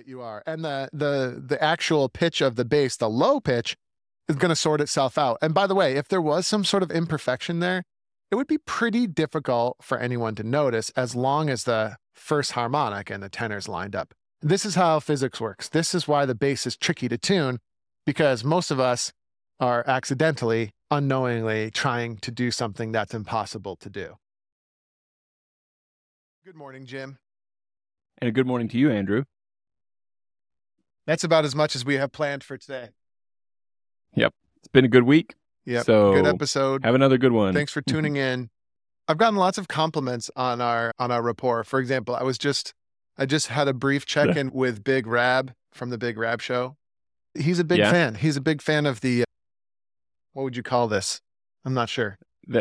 right, you are. And the actual pitch of the bass, the low pitch, is going to sort itself out. And by the way, if there was some sort of imperfection there, it would be pretty difficult for anyone to notice as long as the first harmonic and the tenors lined up. This is how physics works. This is why the bass is tricky to tune, because most of us are accidentally, unknowingly trying to do something that's impossible to do. Good morning, Jim. And a good morning to you, Andrew. That's about as much as we have planned for today. Yep. It's been a good week. Yep. So good episode. Have another good one. Thanks for tuning in. I've gotten lots of compliments on our rapport. For example, I just had a brief check-in with Big Rab from the Big Rab Show. He's a big fan. He's a big fan of the, what would you call this? I'm not sure.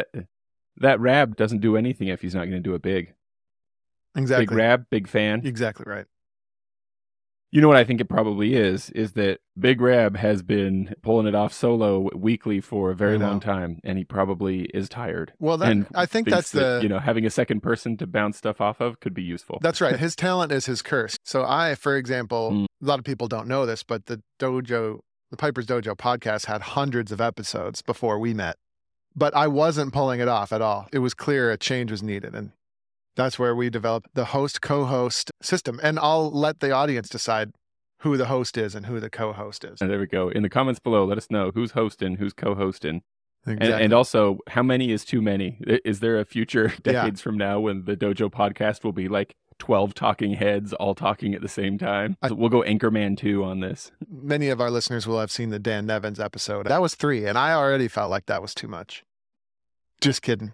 That Rab doesn't do anything if he's not going to do it big. Exactly. Big Rab, big fan. Exactly right. You know what I think it probably is that Big Rab has been pulling it off solo weekly for a very long time, and he probably is tired. Well, I think that's having a second person to bounce stuff off of could be useful. That's right. His talent is his curse. So for example, a lot of people don't know this, but the Piper's Dojo podcast had hundreds of episodes before we met, but I wasn't pulling it off at all. It was clear a change was needed, and that's where we developed the host-co-host system. And I'll let the audience decide who the host is and who the co-host is. And there we go. In the comments below, let us know who's hosting, who's co-hosting. Exactly. And also, how many is too many? Is there a future decades from now when the Dojo podcast will be like 12 talking heads all talking at the same time? We'll go Anchorman 2 on this. Many of our listeners will have seen the Dan Nevins episode. That was 3, and I already felt like that was too much. Just kidding.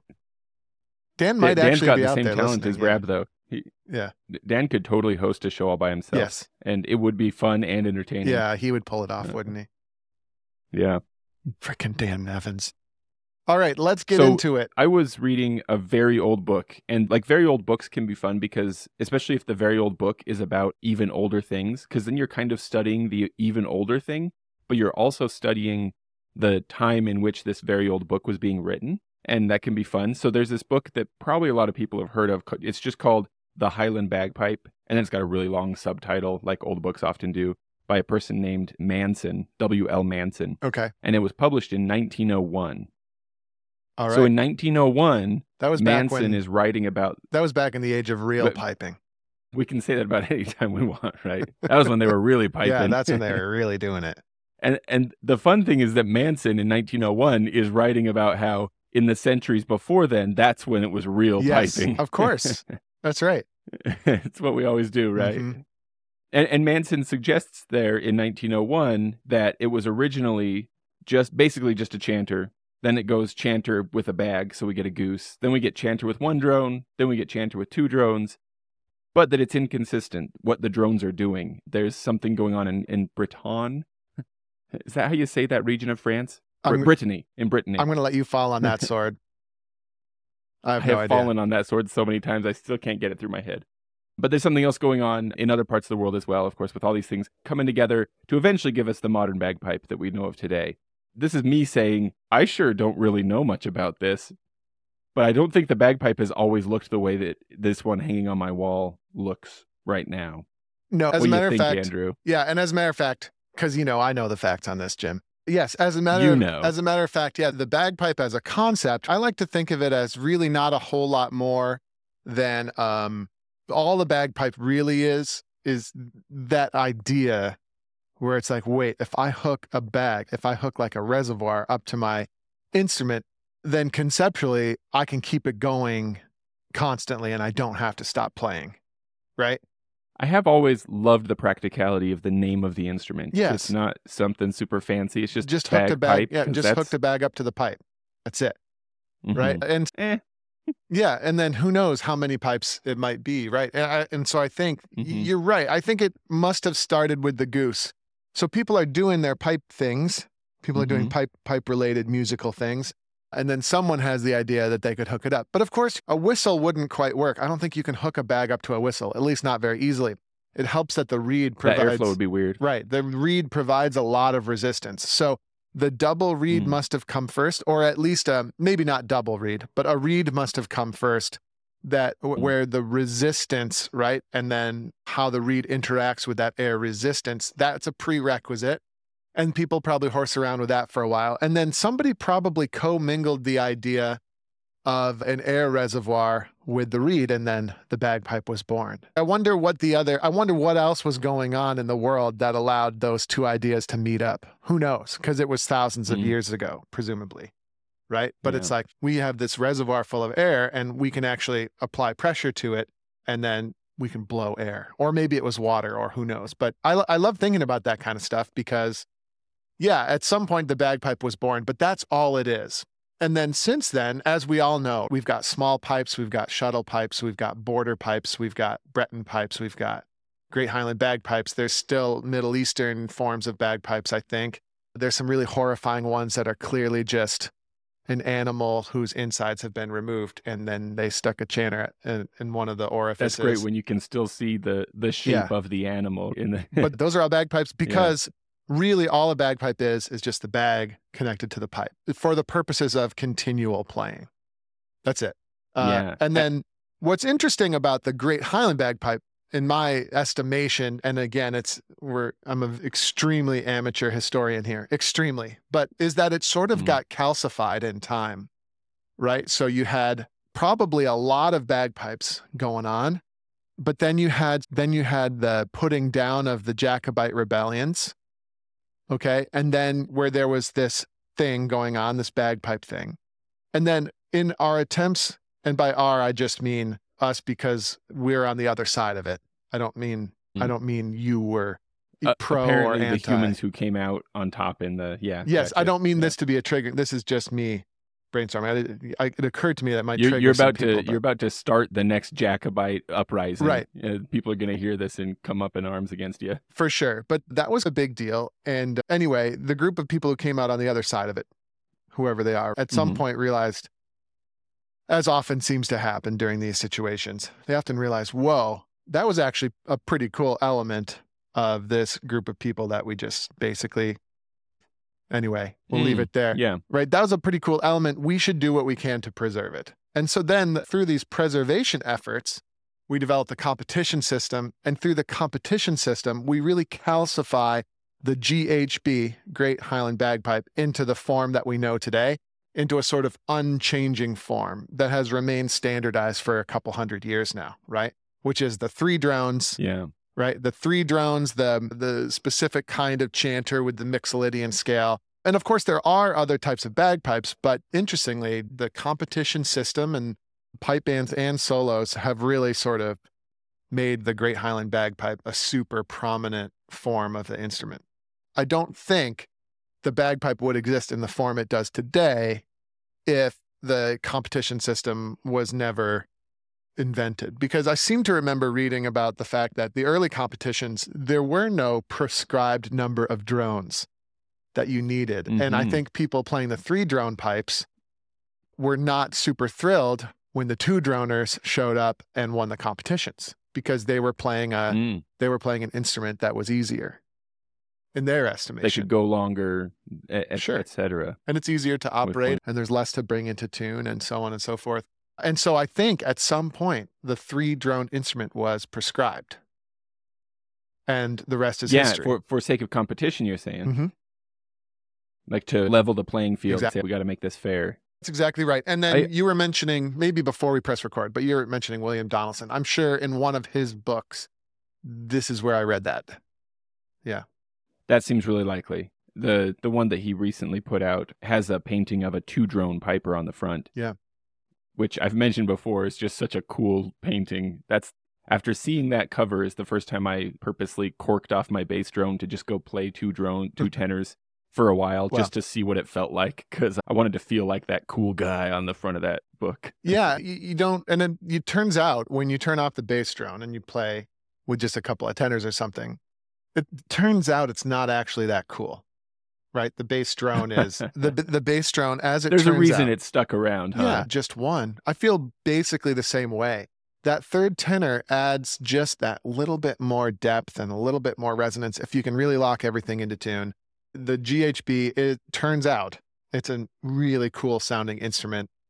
Dan might actually be out there listening. Dan's got the same talent as Rab, though. Dan could totally host a show all by himself. Yes. And it would be fun and entertaining. Yeah, he would pull it off, wouldn't he? Yeah. Frickin' Dan Nevins. All right, let's get into it. I was reading a very old book, and like very old books can be fun because, especially if the very old book is about even older things, because then you're kind of studying the even older thing, but you're also studying the time in which this very old book was being written. And that can be fun. So there's this book that probably a lot of people have heard of. It's just called The Highland Bagpipe. And then it's got a really long subtitle, like old books often do, by a person named Manson, W.L. Manson. Okay. And it was published in 1901. All right. So in 1901, that was Manson is writing about... That was back in the age of real piping. We can say that about any time we want, right? That was when they were really piping. Yeah, that's when they were really doing it. And the fun thing is that Manson in 1901 is writing about how in the centuries before then, that's when it was real piping. Yes, of course. That's right. It's what we always do, right? Mm-hmm. And Manson suggests there in 1901 that it was originally basically just a chanter. Then it goes chanter with a bag, so we get a goose. Then we get chanter with 1 drone. Then we get chanter with 2 drones. But that it's inconsistent, what the drones are doing. There's something going on in Breton. Is that how you say that region of France? Brittany. I'm going to let you fall on that sword. I have no idea. Fallen on that sword so many times, I still can't get it through my head. But there's something else going on in other parts of the world as well, of course, with all these things coming together to eventually give us the modern bagpipe that we know of today. This is me saying, I sure don't really know much about this, but I don't think the bagpipe has always looked the way that this one hanging on my wall looks right now. No, as a matter of fact, Andrew? Yeah, and as a matter of fact, because I know the facts on this, Jim. Yes, as a matter of fact, the bagpipe as a concept, I like to think of it as really not a whole lot more than all the bagpipe really is that idea where it's like, wait, if I hook like a reservoir up to my instrument, then conceptually I can keep it going constantly and I don't have to stop playing, right? I have always loved the practicality of the name of the instrument. Yes. It's not something super fancy. It's just hook the bag. Pipe, yeah, just hook the bag up to the pipe. That's it. Mm-hmm. Right. And yeah. And then who knows how many pipes it might be. Right. And so I think you're right. I think it must have started with the goose. So people are doing their pipe things. People are doing pipe related musical things. And then someone has the idea that they could hook it up. But of course, a whistle wouldn't quite work. I don't think you can hook a bag up to a whistle, at least not very easily. It helps that the reed provides... That airflow would be weird. Right. The reed provides a lot of resistance. So the double reed must have come first, or at least maybe not double reed, but a reed must have come first that where the resistance, right? And then how the reed interacts with that air resistance, that's a prerequisite. And people probably horse around with that for a while. And then somebody probably commingled the idea of an air reservoir with the reed, and then the bagpipe was born. I wonder what else was going on in the world that allowed those two ideas to meet up. Who knows? Because it was thousands of years ago, presumably. Right? But it's like, we have this reservoir full of air and we can actually apply pressure to it and then we can blow air. Or maybe it was water, or who knows. But I love thinking about that kind of stuff because, yeah, at some point the bagpipe was born, but that's all it is. And then since then, as we all know, we've got small pipes, we've got shuttle pipes, we've got border pipes, we've got Breton pipes, we've got Great Highland bagpipes. There's still Middle Eastern forms of bagpipes, I think. There's some really horrifying ones that are clearly just an animal whose insides have been removed, and then they stuck a chanter in one of the orifices. That's great when you can still see the shape of the animal in the. But those are all bagpipes because really all a bagpipe is just the bag connected to the pipe for the purposes of continual playing. That's it. And then what's interesting about the Great Highland bagpipe, in my estimation, and again, I'm an extremely amateur historian here, extremely, but is that it sort of got calcified in time, right? So you had probably a lot of bagpipes going on, but then you had the putting down of the Jacobite rebellions, okay? And then where there was this thing going on, this bagpipe thing. And then in our attempts, and by our, I just mean us because we're on the other side of it. I don't mean you were pro apparently or anti. The humans who came out on top in the Yes, gotcha. I don't mean this to be a trigger. This is just me brainstorming. It occurred to me that might trigger you're about to start the next Jacobite uprising. Right. People are going to hear this and come up in arms against you. For sure. But that was a big deal. And anyway, the group of people who came out on the other side of it, whoever they are, at some point realized, as often seems to happen during these situations, they often realize, whoa, that was actually a pretty cool element of this group of people that we just basically, anyway, we'll leave it there. Yeah. Right. That was a pretty cool element. We should do what we can to preserve it. And so then through these preservation efforts, we developed the competition system. And through the competition system, we really calcify the GHB, Great Highland Bagpipe, into the form that we know today, into a sort of unchanging form that has remained standardized for a couple hundred years now, right? Which is the 3 drones. Yeah. Right? The 3 drones, the specific kind of chanter with the Mixolydian scale. And of course, there are other types of bagpipes, but interestingly, the competition system and pipe bands and solos have really sort of made the Great Highland Bagpipe a super prominent form of the instrument. I don't think the bagpipe would exist in the form it does today if the competition system was never invented, because I seem to remember reading about the fact that the early competitions, there were no prescribed number of drones that you needed. And I think people playing the 3 drone pipes were not super thrilled when the 2 droners showed up and won the competitions, because they were playing an instrument that was easier in their estimation. They could go longer, et cetera. And it's easier to operate, and there's less to bring into tune, and so on and so forth. And so I think at some point, the 3 drone instrument was prescribed. And the rest is history. Yeah, for sake of competition, you're saying. Like to level the playing field, say, we got to make this fair. That's exactly right. And then you were mentioning, maybe before we press record, but you were mentioning William Donaldson. I'm sure in one of his books, this is where I read that. Yeah. That seems really likely. The one that he recently put out has a painting of a 2 drone piper on the front. Yeah. Which I've mentioned before is just such a cool painting. That's, after seeing that cover, is the first time I purposely corked off my bass drone to just go play 2 tenors for a while, just to see what it felt like, because I wanted to feel like that cool guy on the front of that book. Yeah, you don't, and then it turns out when you turn off the bass drone and you play with just a couple of tenors or something, it turns out it's not actually that cool. Right, the bass drone is the bass drone as it. There's turns a reason out, it's stuck around, huh? Yeah, just one. I feel basically the same way. That 3rd tenor adds just that little bit more depth and a little bit more resonance if you can really lock everything into tune. The GHB, it turns out, it's a really cool sounding instrument.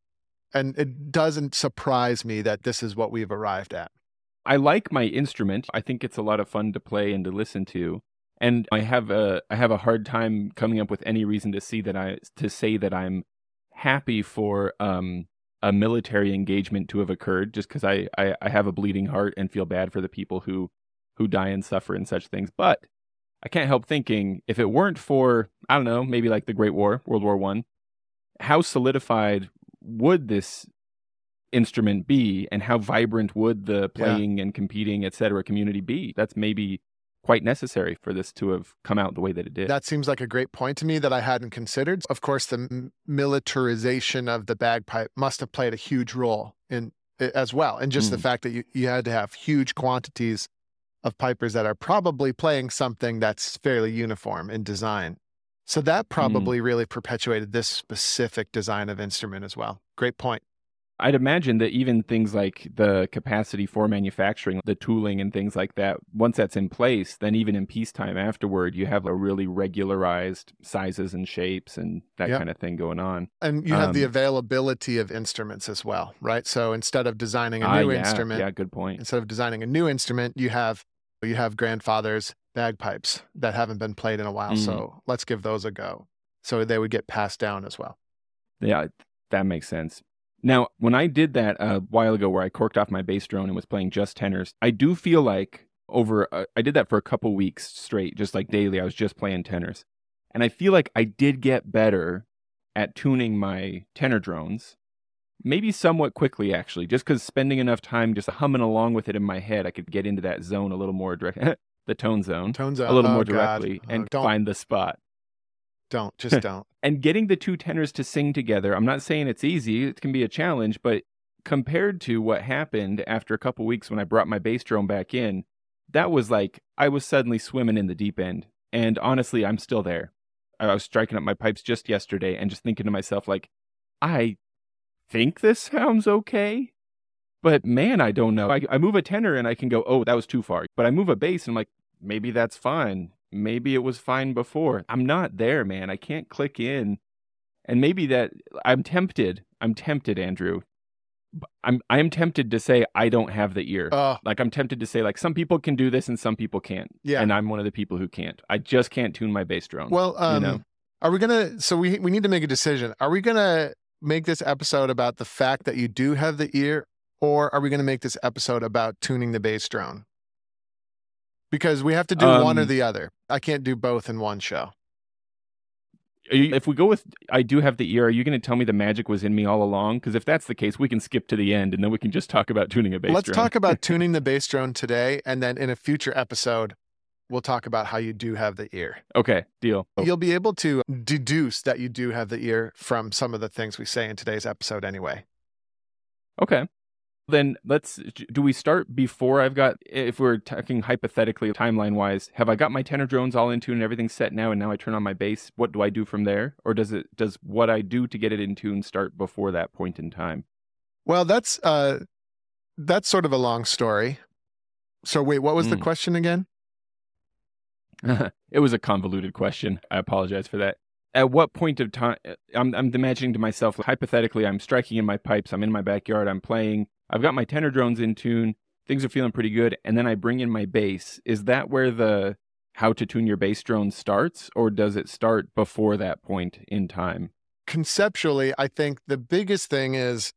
And it doesn't surprise me that this is what we've arrived at. I like my instrument. I think it's a lot of fun to play and to listen to. And I have a hard time coming up with any reason to say that I'm happy for a military engagement to have occurred, just because I have a bleeding heart and feel bad for the people who die and suffer in such things. But I can't help thinking, if it weren't for, I don't know, maybe like the Great War, World War I, how solidified would this instrument be, and how vibrant would the playing and competing, etc. community be? That's maybe quite necessary for this to have come out the way that it did. That seems like a great point to me that I hadn't considered. Of course, the militarization of the bagpipe must have played a huge role in as well. And just the fact that you had to have huge quantities of pipers that are probably playing something that's fairly uniform in design. So that probably really perpetuated this specific design of instrument as well. Great point. I'd imagine that even things like the capacity for manufacturing, the tooling and things like that, once that's in place, then even in peacetime afterward, you have a really regularized sizes and shapes and that kind of thing going on. And you have the availability of instruments as well, right? So instead of designing a new instrument, good point. Instead of designing a new instrument, you have grandfather's bagpipes that haven't been played in a while. So let's give those a go. So they would get passed down as well. Yeah, that makes sense. Now, when I did that a while ago where I corked off my bass drone and was playing just tenors, I do feel like I did that for a couple weeks straight, just like daily. I was just playing tenors. And I feel like I did get better at tuning my tenor drones, maybe somewhat quickly, actually, just because spending enough time just humming along with it in my head, I could get into that zone a little more direct, the tone zone, a little more directly and find the spot. Just don't. And getting the two tenors to sing together, I'm not saying it's easy, it can be a challenge, but compared to what happened after a couple weeks when I brought my bass drone back in, that was like, I was suddenly swimming in the deep end. And honestly, I'm still there. I was striking up my pipes just yesterday and just thinking to myself, like, I think this sounds okay, but man, I don't know. I move a tenor and I can go, oh, that was too far. But I move a bass and I'm like, maybe that's fine. Maybe it was fine before. I'm not there, man. I can't click in. And maybe that I'm tempted, Andrew. I am tempted to say I don't have the ear. Like I'm tempted to say like some people can do this and some people can't. Yeah. And I'm one of the people who can't. I just can't tune my bass drone. Well, are we gonna? So we need to make a decision. Are we gonna make this episode about the fact that you do have the ear, or are we gonna make this episode about tuning the bass drone? Because we have to do one or the other. I can't do both in one show. If we go with I do have the ear, are you going to tell me the magic was in me all along? Because if that's the case, we can skip to the end and then we can just talk about tuning a bass drone. Let's talk about tuning the bass drone today, and then in a future episode, we'll talk about how you do have the ear. Okay, deal. You'll be able to deduce that you do have the ear from some of the things we say in today's episode anyway. Okay. Then do we start before if we're talking hypothetically, timeline-wise, have I got my tenor drones all in tune and everything's set now, and now I turn on my bass? What do I do from there? Or does what I do to get it in tune start before that point in time? Well, that's sort of a long story. So wait, what was the question again? It was a convoluted question. I apologize for that. At what point of time, I'm imagining to myself, hypothetically, I'm striking in my pipes, I'm in my backyard, I'm playing, I've got my tenor drones in tune, things are feeling pretty good, and then I bring in my bass. Is that where the how to tune your bass drone starts, or does it start before that point in time? Conceptually, I think the biggest thing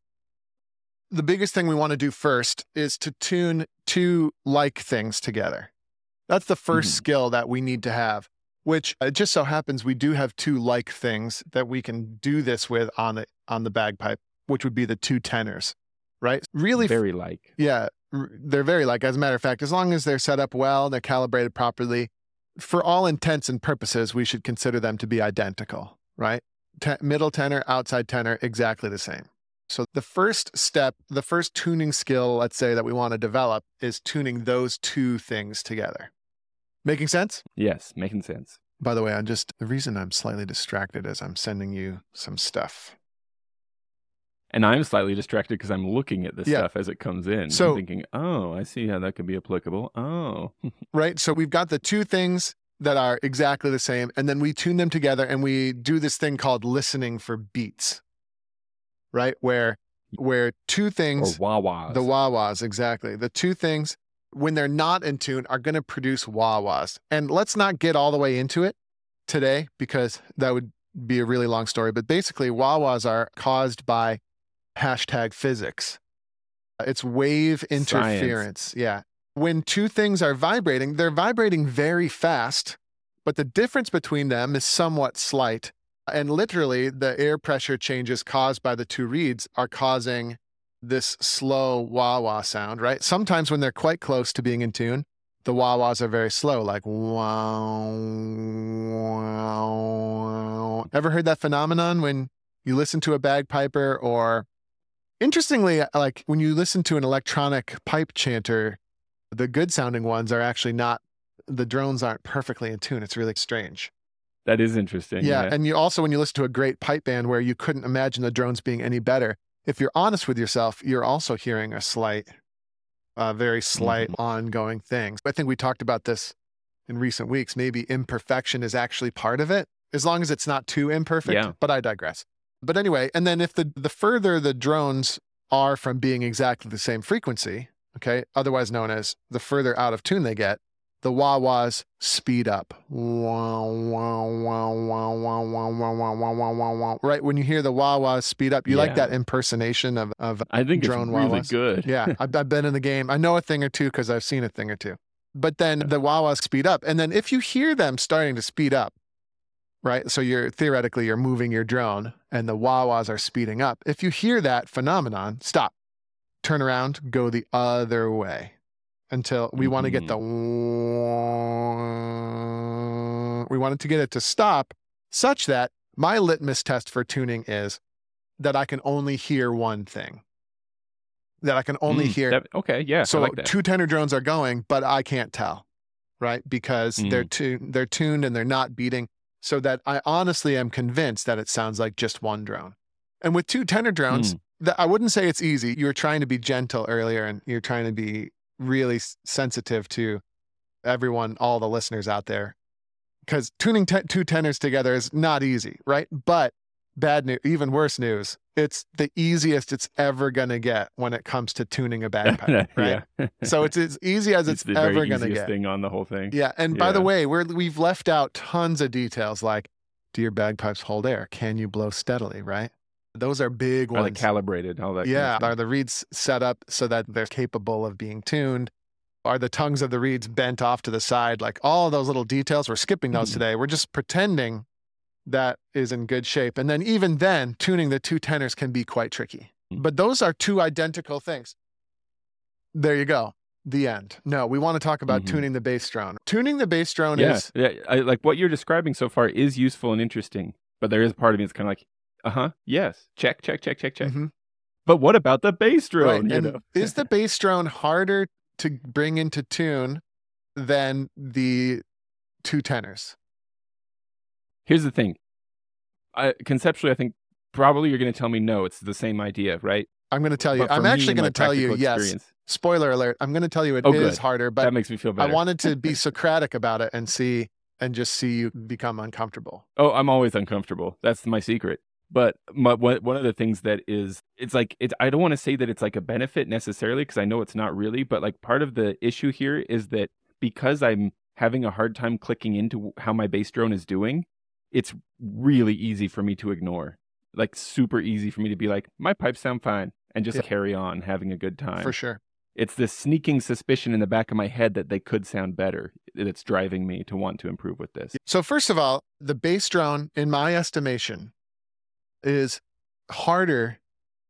we want to do first is to tune two like things together. That's the first skill that we need to have, which it just so happens we do have two like things that we can do this with on the bagpipe, which would be the two tenors. Right? Really very like. Yeah, they're very like. As a matter of fact, as long as they're set up well, they're calibrated properly, for all intents and purposes, we should consider them to be identical, right? Middle tenor, outside tenor, exactly the same. So the first step, the first tuning skill, let's say, that we want to develop is tuning those two things together. Making sense? Yes, making sense. By the way, the reason I'm slightly distracted is I'm sending you some stuff. And I'm slightly distracted because I'm looking at this stuff as it comes in. So I'm thinking, oh, I see how that could be applicable. Oh. Right. So we've got the two things that are exactly the same, and then we tune them together and we do this thing called listening for beats, right? Where where two things, or wah-wahs. The wah-wahs, exactly. The two things, when they're not in tune, are going to produce wah-wahs. And let's not get all the way into it today because that would be a really long story. But basically, wah-wahs are caused by #physics. It's wave interference. Science. Yeah. When two things are vibrating, they're vibrating very fast, but the difference between them is somewhat slight. And literally, the air pressure changes caused by the two reeds are causing this slow wah-wah sound, right? Sometimes when they're quite close to being in tune, the wah-wahs are very slow, like wow, wow. Ever heard that phenomenon when you listen to a bagpiper, or interestingly, like when you listen to an electronic pipe chanter, the good sounding ones are actually not, the drones aren't perfectly in tune. It's really strange. That is interesting. Yeah. And you also, when you listen to a great pipe band where you couldn't imagine the drones being any better, if you're honest with yourself, you're also hearing a very slight ongoing thing. I think we talked about this in recent weeks. Maybe imperfection is actually part of it, as long as it's not too imperfect. Yeah. But I digress. But anyway, and then if the further the drones are from being exactly the same frequency, okay, otherwise known as the further out of tune they get, the wah-wahs speed up. Right? When you hear the wah-wahs speed up, you like that impersonation of I think drone it's really wah-wahs? good. Yeah, I've been in the game. I know a thing or two because I've seen a thing or two. But then the wah-wahs speed up. And then if you hear them starting to speed up, right? So you're moving your drone and the wah-wahs are speeding up. If you hear that phenomenon, stop, turn around, go the other way until we want to get we wanted to get it to stop, such that my litmus test for tuning is that I can only hear one thing. That I can only hear. Okay, yeah. So I like that. two tenor drones are going, but I can't tell, right? Because they're tuned and they're not beating. So that I honestly am convinced that it sounds like just one drone. And with two tenor drones, I wouldn't say it's easy. You were trying to be gentle earlier, and you're trying to be really sensitive to everyone, all the listeners out there, because tuning two tenors together is not easy, right? But bad news, even worse news, it's the easiest it's ever going to get when it comes to tuning a bagpipe, right? So it's as easy as it's ever going to get. Thing on the whole thing. Yeah. And by the way, we've left out tons of details like, do your bagpipes hold air? Can you blow steadily, right? Those are big ones. Are they calibrated? All that. Yeah. Kind of Are the reeds set up so that they're capable of being tuned? Are the tongues of the reeds bent off to the side? Like all of those little details, we're skipping those today. We're just pretending that is in good shape. And then even then, tuning the two tenors can be quite tricky. But those are two identical things. There you go. The end. No, we want to talk about tuning the bass drone. Tuning the bass drone is... Yeah, like what you're describing so far is useful and interesting. But there is a part of me that's kind of like, yes, check. But what about the bass drone? Right. Is the bass drone harder to bring into tune than the two tenors? Here's the thing. Conceptually, I think probably you're going to tell me no, it's the same idea, right? I'm going to tell you. I'm actually going to tell you yes. Spoiler alert. I'm going to tell you it is harder, but that makes me feel better. I wanted to be Socratic about it and just see you become uncomfortable. Oh, I'm always uncomfortable. That's my secret. But one of the things that is, I don't want to say that it's like a benefit necessarily, because I know it's not really, but like part of the issue here is that because I'm having a hard time clicking into how my bass drone is doing, it's really easy for me to ignore. Like super easy for me to be like, my pipes sound fine, and just carry on having a good time. For sure. It's this sneaking suspicion in the back of my head that they could sound better that's driving me to want to improve with this. So first of all, the bass drone, in my estimation, is harder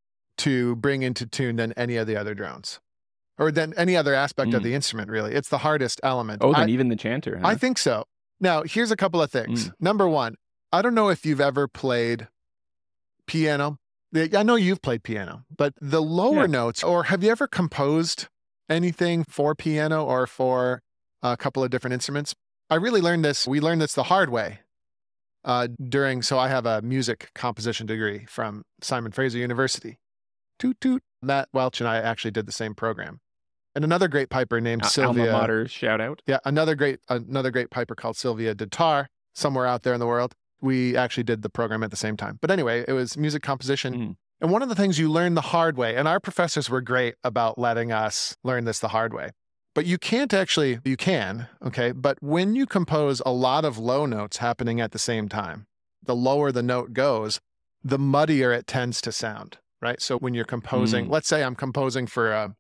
to bring into tune than any of the other drones, or than any other aspect of the instrument, really. It's the hardest element. Oh, than even the chanter, huh? I think so. Now, here's a couple of things. Number one, I don't know if you've ever played piano. I know you've played piano, but the lower notes, or have you ever composed anything for piano or for a couple of different instruments? We learned this the hard way so I have a music composition degree from Simon Fraser University. Toot toot. Matt Welch and I actually did the same program. And another great piper named Sylvia. Alma mater shout out. Yeah, another great piper called Sylvia Dittar, somewhere out there in the world. We actually did the program at the same time. But anyway, it was music composition. And one of the things you learn the hard way, and our professors were great about letting us learn this the hard way, but you can, okay? But when you compose a lot of low notes happening at the same time, the lower the note goes, the muddier it tends to sound, right? So when you're composing, let's say I'm composing for a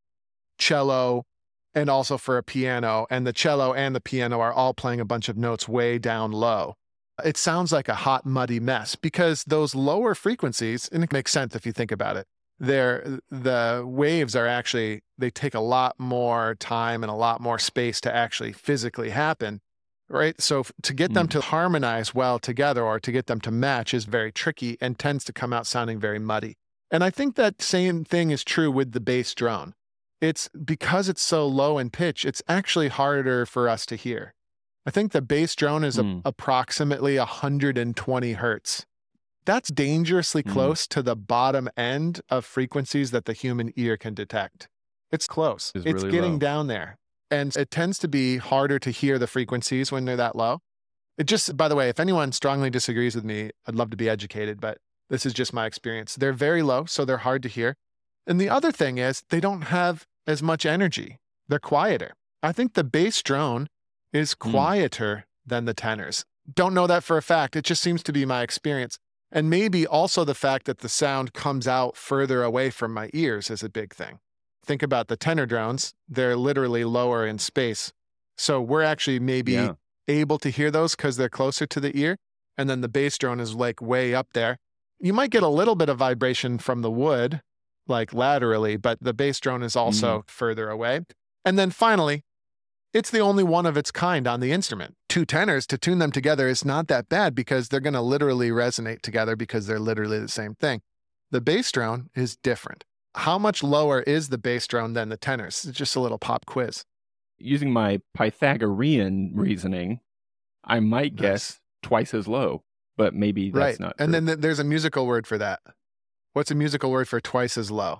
cello and also for a piano, and the cello and the piano are all playing a bunch of notes way down low. It sounds like a hot, muddy mess because those lower frequencies, and it makes sense if you think about it, the waves are actually, they take a lot more time and a lot more space to actually physically happen, right? So to get them to harmonize well together or to get them to match is very tricky and tends to come out sounding very muddy. And I think that same thing is true with the bass drone. It's because it's so low in pitch, it's actually harder for us to hear. I think the bass drone is approximately 120 hertz. That's dangerously close to the bottom end of frequencies that the human ear can detect. It's close. It's really getting down there. And it tends to be harder to hear the frequencies when they're that low. It just, by the way, if anyone strongly disagrees with me, I'd love to be educated, but this is just my experience. They're very low, so they're hard to hear. And the other thing is they don't have as much energy. They're quieter. I think the bass drone is quieter than the tenors. Don't know that for a fact. It just seems to be my experience. And maybe also the fact that the sound comes out further away from my ears is a big thing. Think about the tenor drones. They're literally lower in space. So we're actually maybe able to hear those because they're closer to the ear. And then the bass drone is like way up there. You might get a little bit of vibration from the wood, like laterally, but the bass drone is also further away. And then finally, it's the only one of its kind on the instrument. Two tenors, to tune them together is not that bad because they're going to literally resonate together because they're literally the same thing. The bass drone is different. How much lower is the bass drone than the tenors? It's just a little pop quiz. Using my Pythagorean reasoning, I might guess twice as low, but maybe that's not true. And then there's a musical word for that. What's a musical word for twice as low?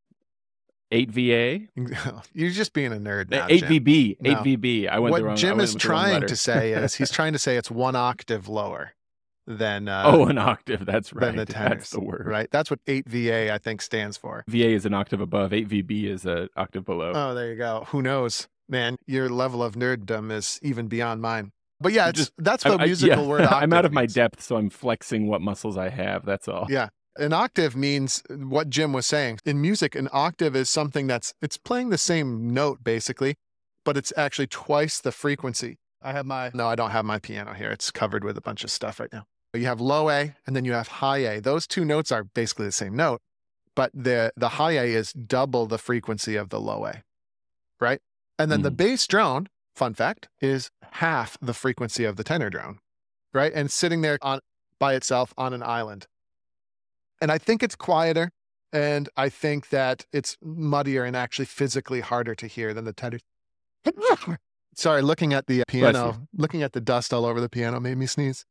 8VA? You're just being a nerd now, 8VB. Jim. 8VB. I went the wrong. What Jim is trying to say is he's trying to say it's one octave lower than an octave. That's right. Than the tenors. That's the word. Right. That's what 8VA I think stands for. VA is an octave above. 8VB is an octave below. Oh, there you go. Who knows, man? Your level of nerddom is even beyond mine. But yeah, that's what musical word octave I'm out of my means. depth, so I'm flexing what muscles I have. That's all. Yeah. An octave means what Jim was saying. In music, an octave is something it's playing the same note basically, but it's actually twice the frequency. I don't have my piano here. It's covered with a bunch of stuff right now. You have low A and then you have high A. Those two notes are basically the same note, but the high A is double the frequency of the low A, right? And then the bass drone, fun fact, is half the frequency of the tenor drone, right? And sitting there by itself on an island. And I think it's quieter, and I think that it's muddier and actually physically harder to hear than the tenor. Sorry, looking at the piano, looking at the dust all over the piano made me sneeze.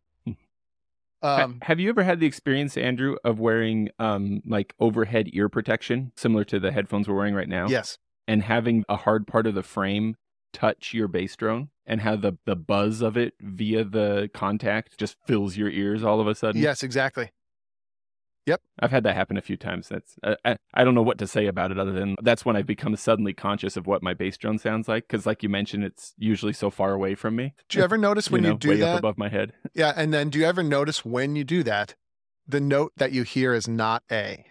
Have you ever had the experience, Andrew, of wearing like overhead ear protection, similar to the headphones we're wearing right now? Yes. And having a hard part of the frame touch your bass drone and how the buzz of it via the contact just fills your ears all of a sudden? Yes, exactly. Yep. I've had that happen a few times. That's I don't know what to say about it other than that's when I've become suddenly conscious of what my bass drone sounds like. Because like you mentioned, it's usually so far away from me. Do you ever notice when you do way that? Up above my head. Yeah. And then do you ever notice when you do that, the note that you hear is not A?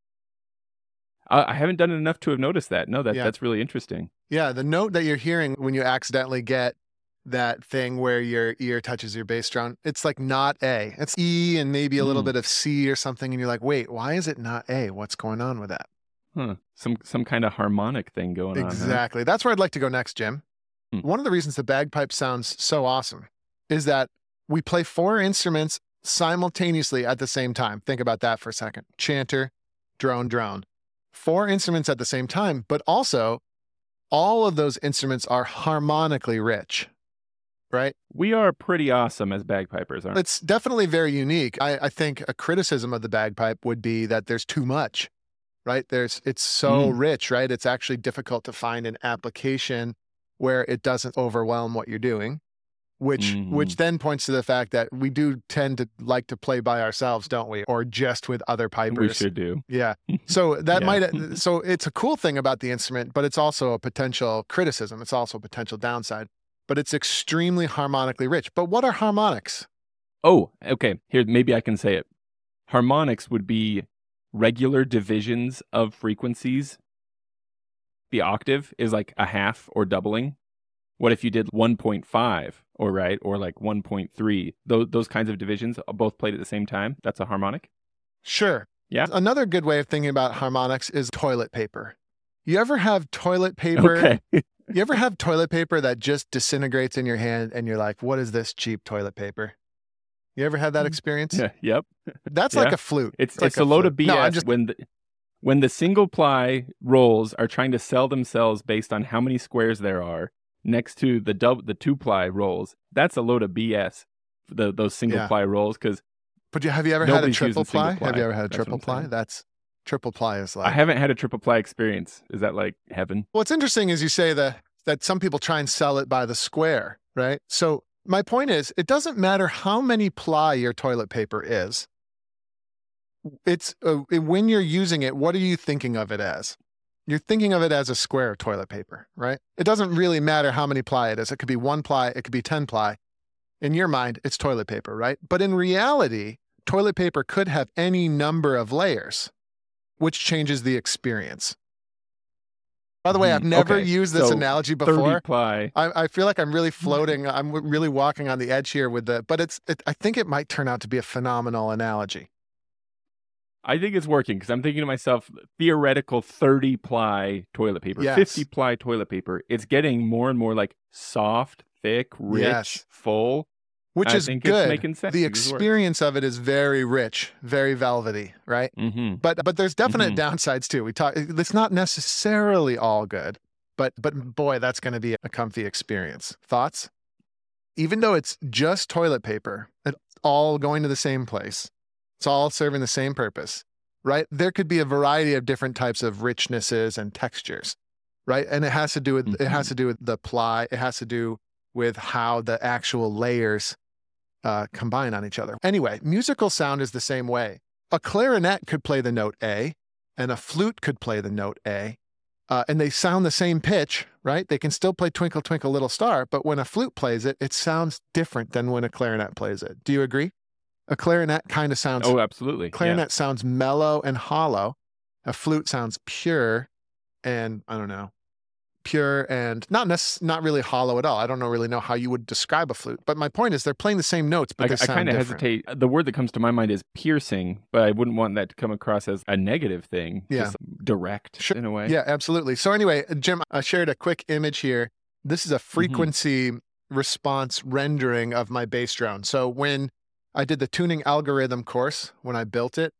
I haven't done it enough to have noticed that. No, that's really interesting. Yeah. The note that you're hearing when you accidentally get that thing where your ear touches your bass drum, it's like not A. It's E and maybe a little bit of C or something. And you're like, wait, why is it not A? What's going on with that? Huh. Some kind of harmonic thing going on. Exactly. That's where I'd like to go next, Jim. One of the reasons the bagpipe sounds so awesome is that we play 4 instruments simultaneously at the same time. Think about that for a second. Chanter, drone, drone. 4 instruments at the same time, but also all of those instruments are harmonically rich. Right? We are pretty awesome as bagpipers, aren't we? It's definitely very unique. I think a criticism of the bagpipe would be that there's too much, right? It's so rich, right? It's actually difficult to find an application where it doesn't overwhelm what you're doing. which then points to the fact that we do tend to like to play by ourselves, don't we? Or just with other pipers. We sure do. Yeah. So that so it's a cool thing about the instrument, but it's also a potential criticism. It's also a potential downside, but it's extremely harmonically rich. But what are harmonics? Oh, okay. Here, maybe I can say it. Harmonics would be regular divisions of frequencies. The octave is like a half or doubling. What if you did 1.5 or like 1.3? Those kinds of divisions both played at the same time. That's a harmonic. Sure. Yeah. Another good way of thinking about harmonics is toilet paper. You ever have toilet paper? Okay. You ever have toilet paper that just disintegrates in your hand and you're like, what is this cheap toilet paper? You ever had that experience? Yeah. Yep. That's like a flute. It's like a load of BS No, when the single ply rolls are trying to sell themselves based on how many squares there are next to the two ply rolls. That's a load of BS. Those single ply rolls because. But have you ever had a triple ply? Have you ever had a triple ply? That's triple ply is like. I haven't had a triple ply experience. Is that like heaven? What's interesting is you say that some people try and sell it by the square, right? So my point is, it doesn't matter how many ply your toilet paper is. It's when you're using it, what are you thinking of it as? You're thinking of it as a square of toilet paper, right? It doesn't really matter how many ply it is. It could be 1 ply, it could be 10 ply. In your mind, it's toilet paper, right? But in reality, toilet paper could have any number of layers, which changes the experience. By the way, I've never used this analogy before. 30 ply. I feel like I'm really floating. I'm really walking on the edge here but I think it might turn out to be a phenomenal analogy. I think it's working because I'm thinking to myself, theoretical 30 ply toilet paper, 50 ply toilet paper. It's getting more and more like soft, thick, rich, full. Which is good. It's making sense. The experience of it is very rich, very velvety, right? Mm-hmm. But there's definite downsides too. It's not necessarily all good, but boy, that's going to be a comfy experience. Thoughts? Even though it's just toilet paper, it's all going to the same place. It's all serving the same purpose, right? There could be a variety of different types of richnesses and textures, right? And it has to do with the ply. It has to do with how the actual layers combine on each other. Anyway, musical sound is the same way. A clarinet could play the note A, and a flute could play the note A, and they sound the same pitch, right? They can still play Twinkle, Twinkle, Little Star, but when a flute plays it, it sounds different than when a clarinet plays it. Do you agree? A clarinet kind of sounds... Oh, absolutely. Clarinet sounds mellow and hollow. A flute sounds pure and, I don't know, pure and not really hollow at all. I don't really know how you would describe a flute. But my point is they're playing the same notes, but they sound different. I kind of hesitate. The word that comes to my mind is piercing, but I wouldn't want that to come across as a negative thing. Yeah. Just direct in a way. Yeah, absolutely. So anyway, Jim, I shared a quick image here. This is a frequency response rendering of my bass drone. So when I did the tuning algorithm course, when I built it,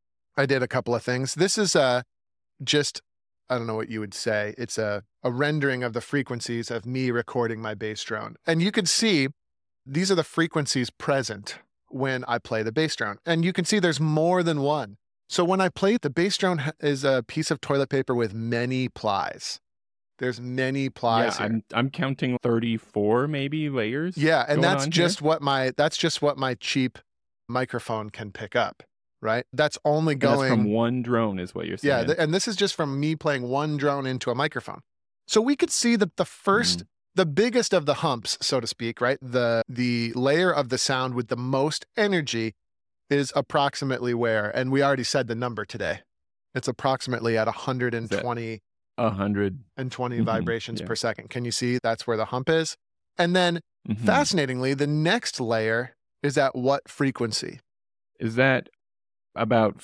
I did a couple of things. This is just, I don't know what you would say. It's a rendering of the frequencies of me recording my bass drone. And you can see these are the frequencies present when I play the bass drone. And you can see there's more than one. So when I play, the bass drone is a piece of toilet paper with many plies. There's many plies here. I'm counting 34 maybe layers. Yeah, and that's just what my cheap microphone can pick up, right? That's only going that's from one drone is what you're saying. Yeah, and this is just from me playing one drone into a microphone. So we could see that the biggest of the humps, so to speak, right? The layer of the sound with the most energy is approximately where, and we already said the number today. It's approximately at 120 vibrations per second. Can you see that's where the hump is? And then fascinatingly, the next layer is at what frequency? Is that about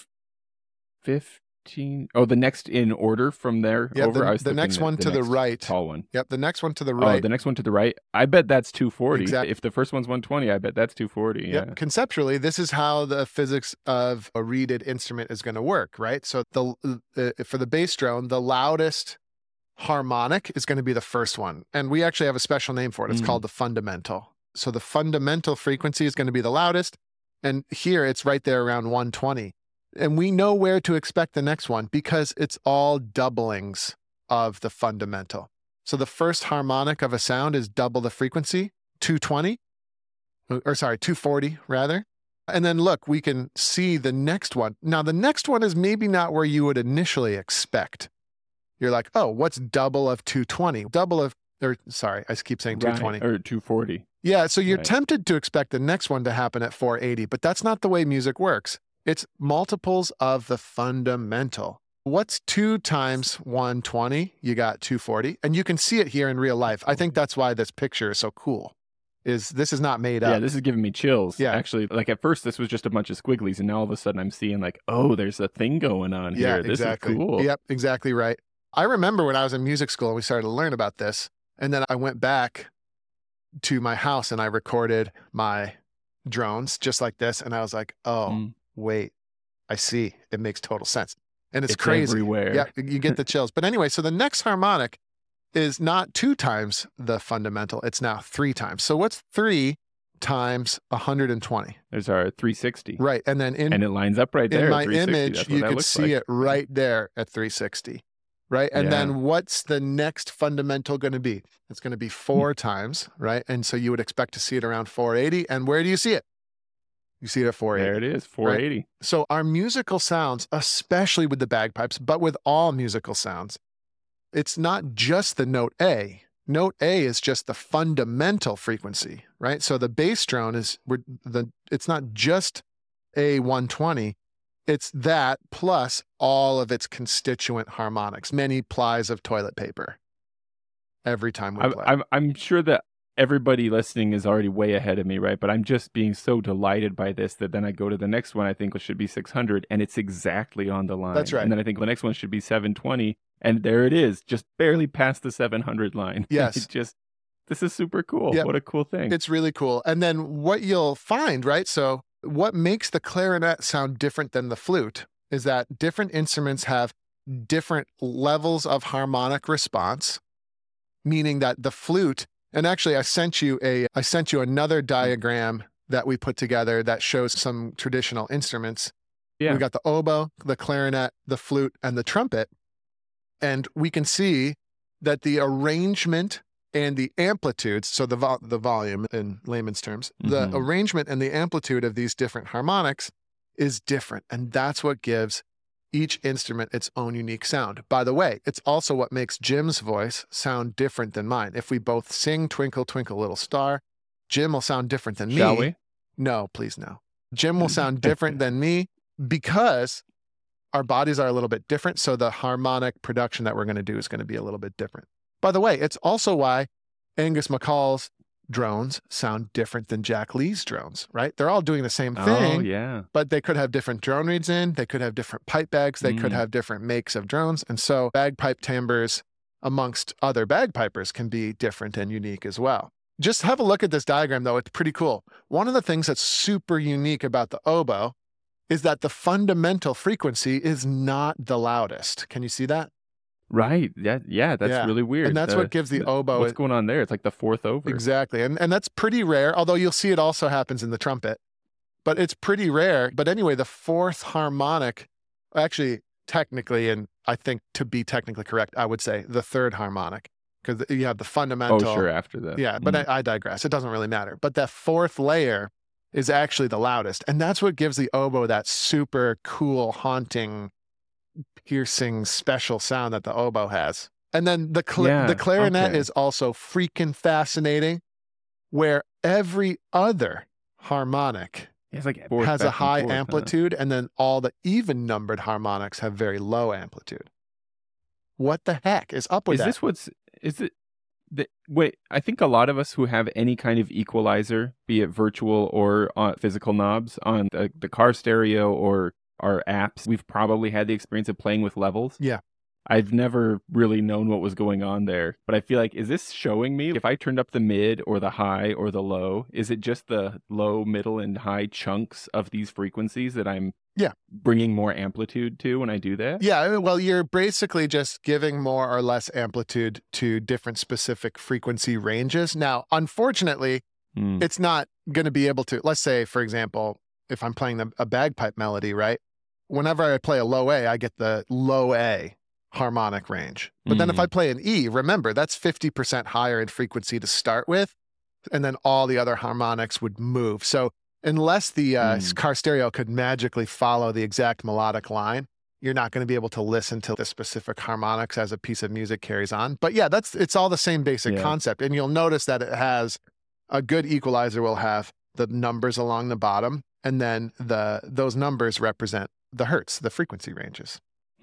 15? Oh, the next in order from there over? The next one to the right. Tall one. Yep, the next one to the right. Oh, the next one to the right. I bet that's 240. Exactly. If the first one's 120, I bet that's 240. Yep. Yeah. Conceptually, this is how the physics of a reeded instrument is going to work, right? So for the bass drone, the loudest harmonic is going to be the first one. And we actually have a special name for it. It's called the fundamental. So the fundamental frequency is going to be the loudest. And here it's right there around 120. And we know where to expect the next one because it's all doublings of the fundamental. So the first harmonic of a sound is double the frequency, 220. or sorry, 240 rather. And then look, we can see the next one. Now, the next one is maybe not where you would initially expect. You're like, oh, what's double of 220? I keep saying 220. Or 240. Yeah, so you're tempted to expect the next one to happen at 480, but that's not the way music works. It's multiples of the fundamental. What's 2 times 120? You got 240. And you can see it here in real life. I think that's why this picture is so cool. This is not made up. Yeah, this is giving me chills. Yeah. Actually, like at first this was just a bunch of squigglies, and now all of a sudden I'm seeing like, oh, there's a thing going on here. This is cool. Yep, exactly right. I remember when I was in music school and we started to learn about this, and then I went back to my house and I recorded my drones just like this, and I was like, oh, wait, I see. It makes total sense. And it's crazy. Everywhere. Yeah, you get the chills. But anyway, so the next harmonic is not 2 times the fundamental. It's now 3 times. So what's 3 times 120? There's our 360. Right. And then and it lines up right there. In my image, you could see it right there at 360. Right. And then what's the next fundamental going to be? It's going to be 4 times. Right. And so you would expect to see it around 480. And where do you see it? You see it at 480. There it is, 480. Right? So our musical sounds, especially with the bagpipes, but with all musical sounds, it's not just the note A. Note A is just the fundamental frequency, right? So the bass drone it's not just A120. It's that plus all of its constituent harmonics, many plies of toilet paper every time we play. I'm sure that everybody listening is already way ahead of me, right? But I'm just being so delighted by this that then I go to the next one I think should be 600, and it's exactly on the line. That's right. And then I think the next one should be 720, and there it is, just barely past the 700 line. Yes. This is super cool. Yep. What a cool thing. It's really cool. And then what you'll find, right? So what makes the clarinet sound different than the flute is that different instruments have different levels of harmonic response, meaning that the flute, and actually I sent you another diagram that we put together that shows some traditional instruments. Yeah. We got the oboe, the clarinet, the flute, and the trumpet. And we can see that the arrangement and the amplitudes, so the volume in layman's terms, the arrangement and the amplitude of these different harmonics is different. And that's what gives each instrument its own unique sound. By the way, it's also what makes Jim's voice sound different than mine. If we both sing Twinkle, Twinkle, Little Star, Jim will sound different than me. Shall we? No, please no. Jim will sound different than me because our bodies are a little bit different. So the harmonic production that we're going to do is going to be a little bit different. By the way, it's also why Angus McCall's drones sound different than Jack Lee's drones, right? They're all doing the same thing, but they could have different drone reeds in, they could have different pipe bags, they could have different makes of drones. And so bagpipe timbres amongst other bagpipers can be different and unique as well. Just have a look at this diagram though, it's pretty cool. One of the things that's super unique about the oboe is that the fundamental frequency is not the loudest. Can you see that? Right. Yeah, that's really weird. And that's what gives the oboe. What's going on there? It's like the fourth over. Exactly. And that's pretty rare, although you'll see it also happens in the trumpet. But it's pretty rare. But anyway, the fourth harmonic, actually, technically, and I think to be technically correct, I would say the third harmonic, because you have the fundamental. Oh, sure, after that. Yeah, but I digress. It doesn't really matter. But that fourth layer is actually the loudest. And that's what gives the oboe that super cool, haunting, piercing, special sound that the oboe has. And then the clarinet is also freaking fascinating, where every other harmonic has a high amplitude, and then all the even numbered harmonics have very low amplitude. What the heck is up with that? Wait, I think a lot of us who have any kind of equalizer, be it virtual or physical knobs on the car stereo or our apps, we've probably had the experience of playing with levels. Yeah. I've never really known what was going on there, but I feel like, is this showing me if I turned up the mid or the high or the low, is it just the low, middle, and high chunks of these frequencies that I'm bringing more amplitude to when I do that? Yeah, well, you're basically just giving more or less amplitude to different specific frequency ranges. Now, unfortunately, it's not going to be able to, let's say, for example, if I'm playing a bagpipe melody, right? Whenever I play a low A, I get the low A harmonic range. But then if I play an E, remember, that's 50% higher in frequency to start with. and then all the other harmonics would move. So unless the car stereo could magically follow the exact melodic line, you're not going to be able to listen to the specific harmonics as a piece of music carries on. But yeah, it's all the same basic concept. And you'll notice that it has a good equalizer will have the numbers along the bottom, and then those numbers represent the hertz, the frequency ranges.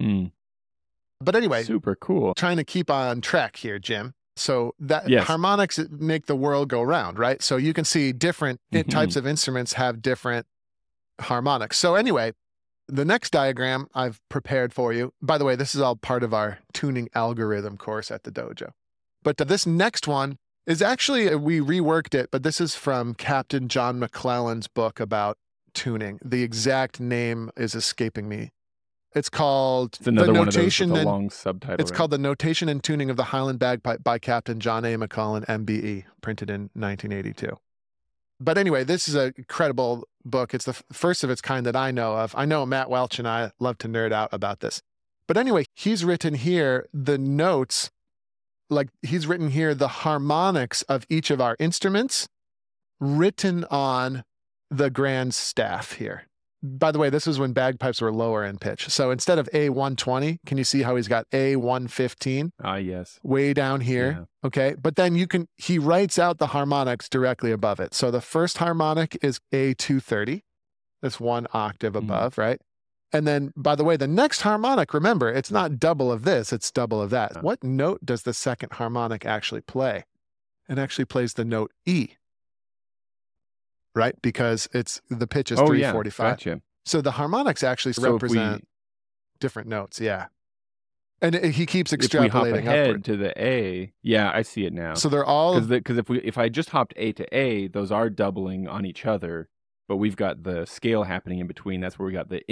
But anyway, super cool. Trying to keep on track here, Jim. So that harmonics make the world go round, right? So you can see different types of instruments have different harmonics. So anyway, the next diagram I've prepared for you, by the way, this is all part of our tuning algorithm course at the dojo. But this next one is actually, we reworked it, but this is from Captain John McClellan's book about tuning. The exact name is escaping me. It's called The Notation one of those with a long subtitle. It's called The Notation and Tuning of the Highland Bagpipe by Captain John A. McClellan, MBE, printed in 1982. But anyway, this is an incredible book. It's the first of its kind that I know of. I know Matt Welch and I love to nerd out about this. But anyway, he's written here the notes, like he's written here the harmonics of each of our instruments written on the grand staff here. By the way, this is when bagpipes were lower in pitch. So instead of A120, can you see how he's got A115? Ah, yes. Way down here. Yeah. Okay. But then he writes out the harmonics directly above it. So the first harmonic is A230. That's one octave above, right? And then, by the way, the next harmonic, remember, it's not double of this, it's double of that. What note does the second harmonic actually play? It actually plays the note E. Right? Because the pitch is 345. Yeah. Gotcha. So the harmonics actually represent different notes. Yeah. And he keeps extrapolating if we hop ahead upward to the A. Yeah, I see it now. So they're all because if I just hopped A to A, those are doubling on each other, but we've got the scale happening in between. That's where we got the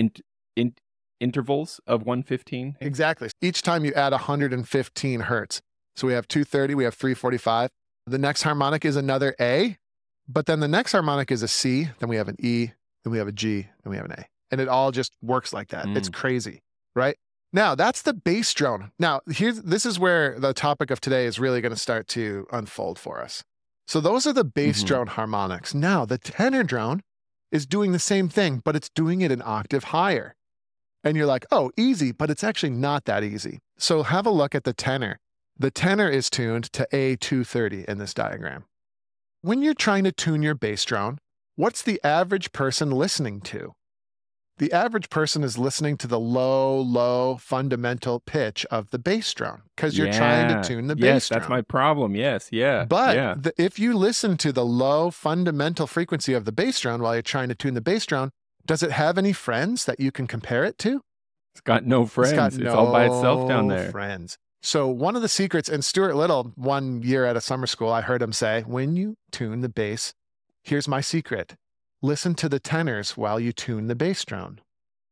intervals of 115. Exactly. Each time you add 115 hertz. So we have 230, we have 345. The next harmonic is another A. But then the next harmonic is a C, then we have an E, then we have a G, then we have an A. And it all just works like that. It's crazy, right? Now, that's the bass drone. Now, this is where the topic of today is really going to start to unfold for us. So those are the bass drone harmonics. Now, the tenor drone is doing the same thing, but it's doing it an octave higher. And you're like, oh, easy, but it's actually not that easy. So have a look at the tenor. The tenor is tuned to A230 in this diagram. When you're trying to tune your bass drone, what's the average person listening to? The average person is listening to the low fundamental pitch of the bass drone because you're trying to tune the bass drone. Yes, that's my problem. Yes, yeah. But if you listen to the low fundamental frequency of the bass drone while you're trying to tune the bass drone, does it have any friends that you can compare it to? It's got no friends. It's all by itself down there. Friends. So one of the secrets, and Stuart Little, one year at a summer school, I heard him say, when you tune the bass, here's my secret. Listen to the tenors while you tune the bass drone.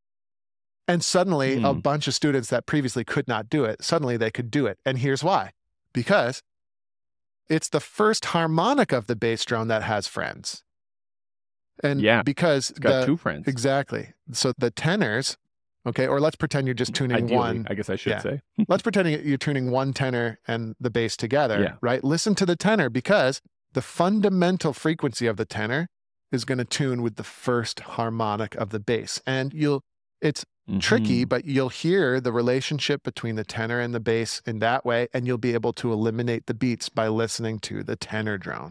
And suddenly a bunch of students that previously could not do it, suddenly they could do it. And here's why. Because it's the first harmonic of the bass drone that has friends. And because it's got two friends. Exactly. So the tenors, okay, or let's pretend you're just tuning one. I guess I should say. Let's pretend you're tuning one tenor and the bass together, right? Listen to the tenor because the fundamental frequency of the tenor is going to tune with the first harmonic of the bass. And it's tricky, but you'll hear the relationship between the tenor and the bass in that way, and you'll be able to eliminate the beats by listening to the tenor drone.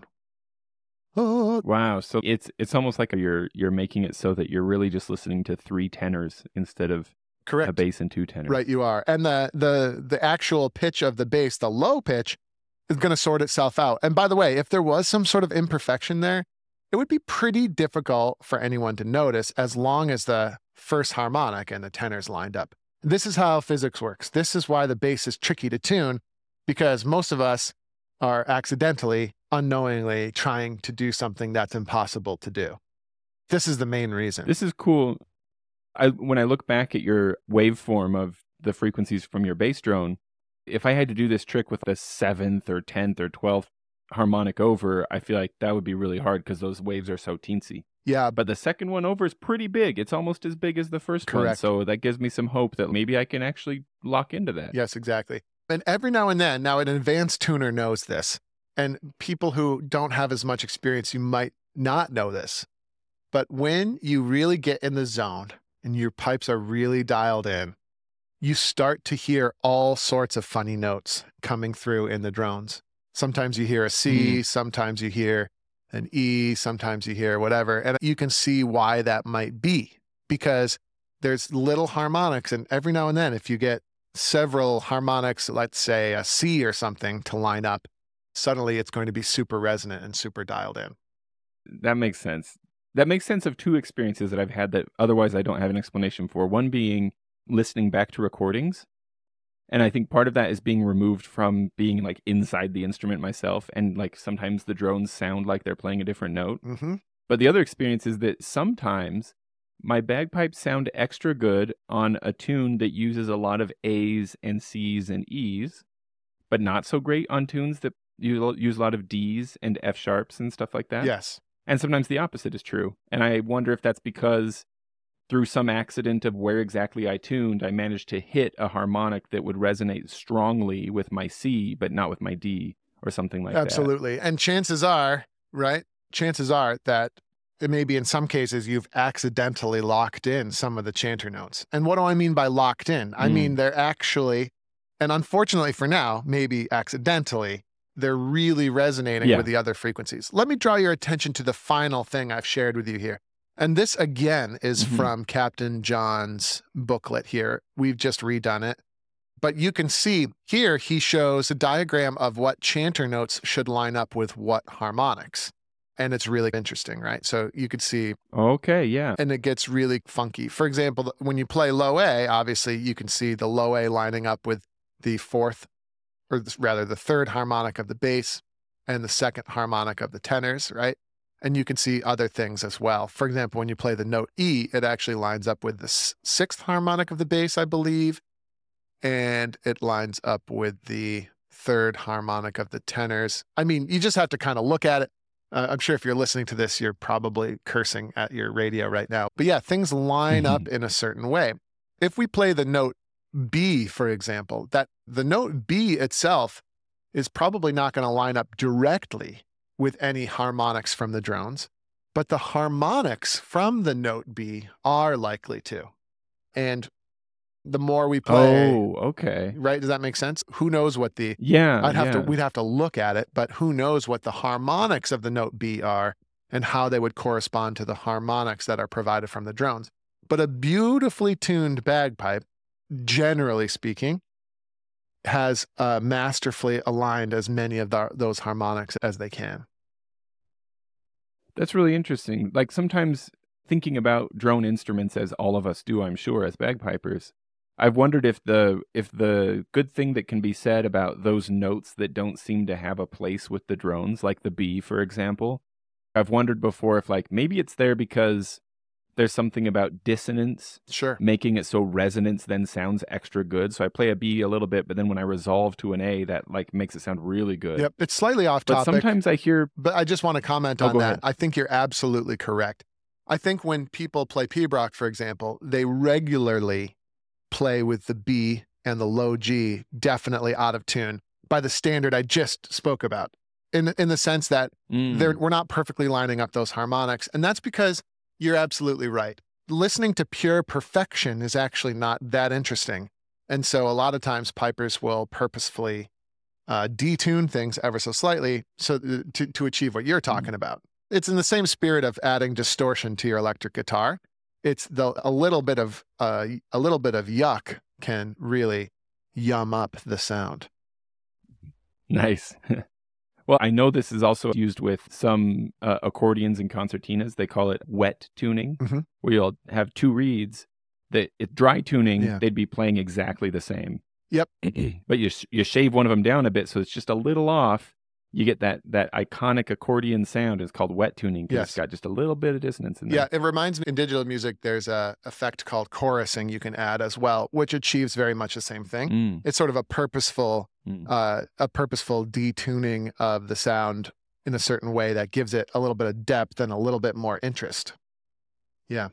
Wow. So it's almost like you're making it so that you're really just listening to three tenors instead of a bass and two tenors. Right, you are. And the actual pitch of the bass, the low pitch, is going to sort itself out. And by the way, if there was some sort of imperfection there, it would be pretty difficult for anyone to notice as long as the first harmonic and the tenors lined up. This is how physics works. This is why the bass is tricky to tune, because most of us are accidentally, unknowingly trying to do something that's impossible to do. This is the main reason. This is cool. When I look back at your waveform of the frequencies from your bass drone, if I had to do this trick with the 7th or 10th or 12th harmonic over, I feel like that would be really hard because those waves are so teensy. Yeah. But the second one over is pretty big. It's almost as big as the first one. So that gives me some hope that maybe I can actually lock into that. Yes, exactly. And every now and then, now an advanced tuner knows this. And people who don't have as much experience, you might not know this. But when you really get in the zone and your pipes are really dialed in, you start to hear all sorts of funny notes coming through in the drones. Sometimes you hear a C, sometimes you hear an E, sometimes you hear whatever. And you can see why that might be, because there's little harmonics. And every now and then, if you get several harmonics, let's say a C or something, to line up, suddenly it's going to be super resonant and super dialed in. That makes sense. That makes sense of two experiences that I've had that otherwise I don't have an explanation for. One being listening back to recordings. And I think part of that is being removed from being like inside the instrument myself. And like sometimes the drones sound like they're playing a different note. But the other experience is that sometimes my bagpipes sound extra good on a tune that uses a lot of A's and C's and E's, but not so great on tunes that use a lot of D's and F sharps and stuff like that. Yes. And sometimes the opposite is true. And I wonder if that's because through some accident of where exactly I tuned, I managed to hit a harmonic that would resonate strongly with my C, but not with my D or something like that. Absolutely. And chances are, right? Chances are that maybe in some cases you've accidentally locked in some of the chanter notes. And what do I mean by locked in? I mean, they're actually, and unfortunately for now, maybe accidentally, they're really resonating with the other frequencies. Let me draw your attention to the final thing I've shared with you here. And this, again, is from Captain John's booklet here. We've just redone it. But you can see here he shows a diagram of what chanter notes should line up with what harmonics. And it's really interesting, right? So you could see. Okay, yeah. And it gets really funky. For example, when you play low A, obviously you can see the low A lining up with the fourth, or rather the third harmonic of the bass and the second harmonic of the tenors, right? And you can see other things as well. For example, when you play the note E, it actually lines up with the sixth harmonic of the bass, I believe. And it lines up with the third harmonic of the tenors. I mean, you just have to kind of look at it. I'm sure if you're listening to this, you're probably cursing at your radio right now. But yeah, things line up in a certain way. If we play the note B, for example, that the note B itself is probably not going to line up directly with any harmonics from the drones, but the harmonics from the note B are likely to. And the more we play, right? Does that make sense? Who knows what the we'd have to look at it, but who knows what the harmonics of the note B are and how they would correspond to the harmonics that are provided from the drones. But a beautifully tuned bagpipe, generally speaking, has masterfully aligned as many of those harmonics as they can. That's really interesting. Like sometimes thinking about drone instruments, as all of us do, I'm sure, as bagpipers, I've wondered if the good thing that can be said about those notes that don't seem to have a place with the drones, like the B, for example, I've wondered before if like maybe it's there because there's something about dissonance, making it so resonance then sounds extra good. So I play a B a little bit, but then when I resolve to an A, that like makes it sound really good. Yep, it's slightly off topic. But sometimes I hear... But I just want to comment on that. Ahead. I think you're absolutely correct. I think when people play pibroch, for example, they regularly play with the B and the low G definitely out of tune by the standard I just spoke about, in the sense that we're not perfectly lining up those harmonics. And that's because you're absolutely right. Listening to pure perfection is actually not that interesting. And so a lot of times pipers will purposefully detune things ever so slightly so to achieve what you're talking about. It's in the same spirit of adding distortion to your electric guitar. It's a little bit of yuck can really yum up the sound. Nice. Well, I know this is also used with some accordions and concertinas. They call it wet tuning, where you'll have two reeds that dry tuning, they'd be playing exactly the same. Yep. But you shave one of them down a bit, so it's just a little off. You get that iconic accordion sound. It's called wet tuning because it's got just a little bit of dissonance in there. Yeah, it reminds me, in digital music, there's a effect called chorusing you can add as well, which achieves very much the same thing. It's sort of a purposeful detuning of the sound in a certain way that gives it a little bit of depth and a little bit more interest. Yeah.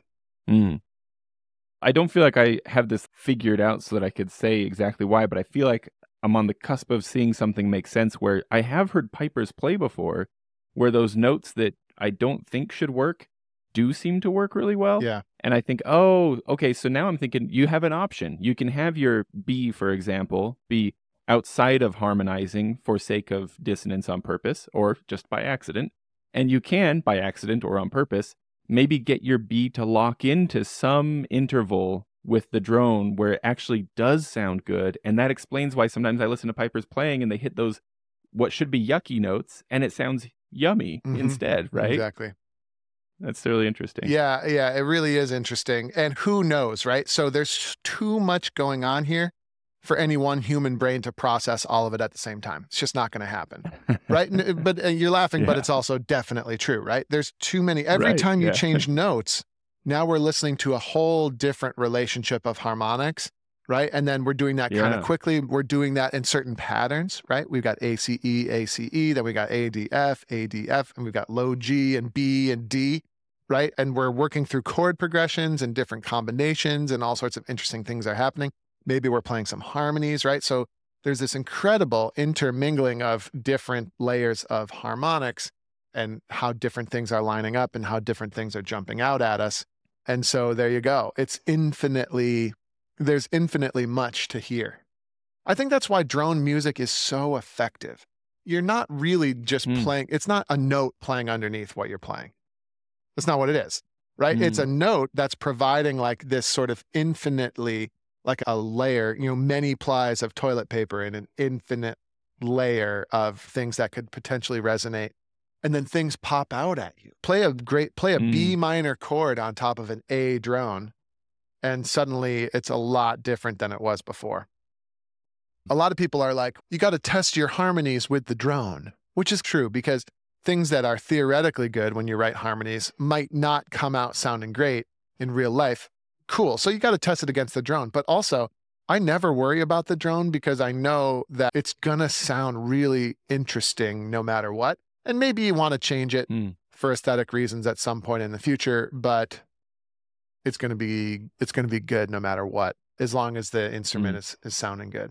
I don't feel like I have this figured out so that I could say exactly why, but I feel like I'm on the cusp of seeing something make sense where I have heard pipers play before, where those notes that I don't think should work do seem to work really well. Yeah. And I think, oh, okay, so now I'm thinking you have an option. You can have your B, for example, be outside of harmonizing for sake of dissonance on purpose or just by accident. And you can, by accident or on purpose, maybe get your B to lock into some interval with the drone where it actually does sound good. And that explains why sometimes I listen to pipers playing and they hit those what should be yucky notes and it sounds yummy instead, right? Exactly. That's really interesting. Yeah, it really is interesting. And who knows, right? So there's too much going on here for any one human brain to process all of it at the same time. It's just not going to happen, right? But you're laughing, but it's also definitely true, right? There's too many. Every time you change notes, now we're listening to a whole different relationship of harmonics, right? And then we're doing that kind of quickly. We're doing that in certain patterns, right? We've got ACE, ACE, then we got ADF, ADF, and we've got low G and B and D, right? And we're working through chord progressions and different combinations and all sorts of interesting things are happening. Maybe we're playing some harmonies, right? So there's this incredible intermingling of different layers of harmonics and how different things are lining up and how different things are jumping out at us. And so there you go. There's infinitely much to hear. I think that's why drone music is so effective. You're not really just playing, it's not a note playing underneath what you're playing. That's not what it is, right? It's a note that's providing like this sort of infinitely, like a layer, many plies of toilet paper in an infinite layer of things that could potentially resonate. And then things pop out at you. Play a B minor chord on top of an A drone, and suddenly it's a lot different than it was before. A lot of people are like, you got to test your harmonies with the drone, which is true because things that are theoretically good when you write harmonies might not come out sounding great in real life. Cool. So you got to test it against the drone. But also, I never worry about the drone because I know that it's going to sound really interesting no matter what. And maybe you want to change it for aesthetic reasons at some point in the future, but it's going to be good no matter what, as long as the instrument is sounding good.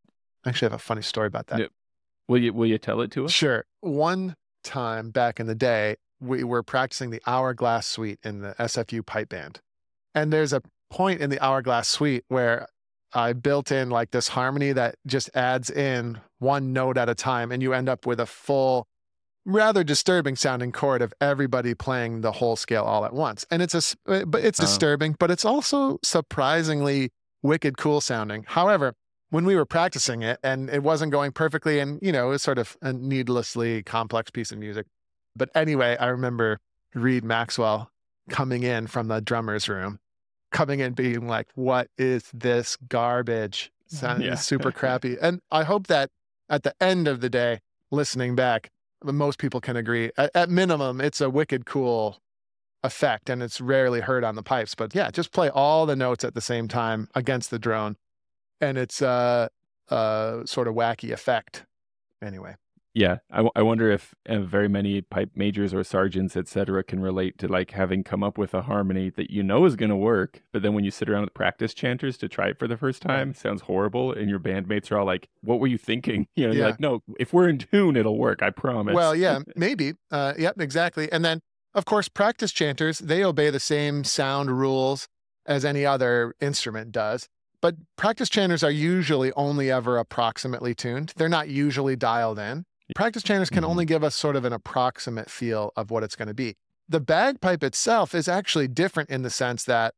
I actually have a funny story about that. Yeah. Will you tell it to us? Sure. One time back in the day, we were practicing the Hourglass Suite in the SFU pipe band. And there's a point in the Hourglass Suite where I built in like this harmony that just adds in one note at a time, and you end up with a full, rather disturbing sounding chord of everybody playing the whole scale all at once. And it's disturbing, but it's also surprisingly wicked cool sounding. However, when we were practicing it and it wasn't going perfectly, and it was sort of a needlessly complex piece of music. But anyway, I remember Reed Maxwell coming in from the drummer's room, being like, what is this garbage? Sounding super crappy. And I hope that at the end of the day, listening back, most people can agree. At minimum, it's a wicked cool effect, and it's rarely heard on the pipes. But yeah, just play all the notes at the same time against the drone, and it's a sort of wacky effect. Anyway. Yeah, I wonder if very many pipe majors or sergeants, etc., can relate to like having come up with a harmony that is going to work, but then when you sit around with practice chanters to try it for the first time, it sounds horrible, and your bandmates are all like, "What were you thinking?" You're like, "No, if we're in tune, it'll work. I promise." Well, yeah, maybe. Yep, exactly. And then, of course, practice chanters, they obey the same sound rules as any other instrument does. But practice chanters are usually only ever approximately tuned. They're not usually dialed in. Practice chanters can only give us sort of an approximate feel of what it's going to be. The bagpipe itself is actually different in the sense that